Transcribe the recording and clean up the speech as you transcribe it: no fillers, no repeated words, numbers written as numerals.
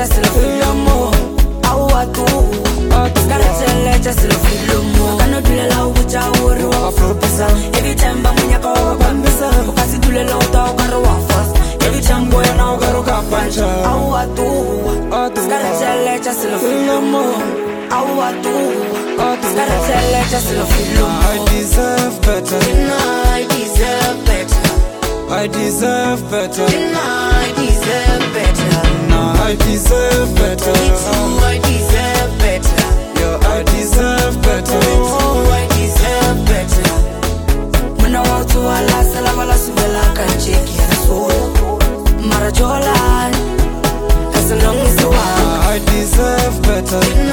just feel more. I do. Gotta just feel more. I cannot do a lot with our world. Every time I'm in your car, I'm missing. Because it's a lot of our first. Every time boy now got a punch. I do. Gotta just feel more. I do. Gotta just feel more. I deserve better. I deserve better. I deserve better. I deserve better. I deserve better. I deserve better. Yeah, I deserve better. I deserve better. When I walk to Allah, Salawala Suvela can check your soul. Marajola, as long as you are. I deserve better.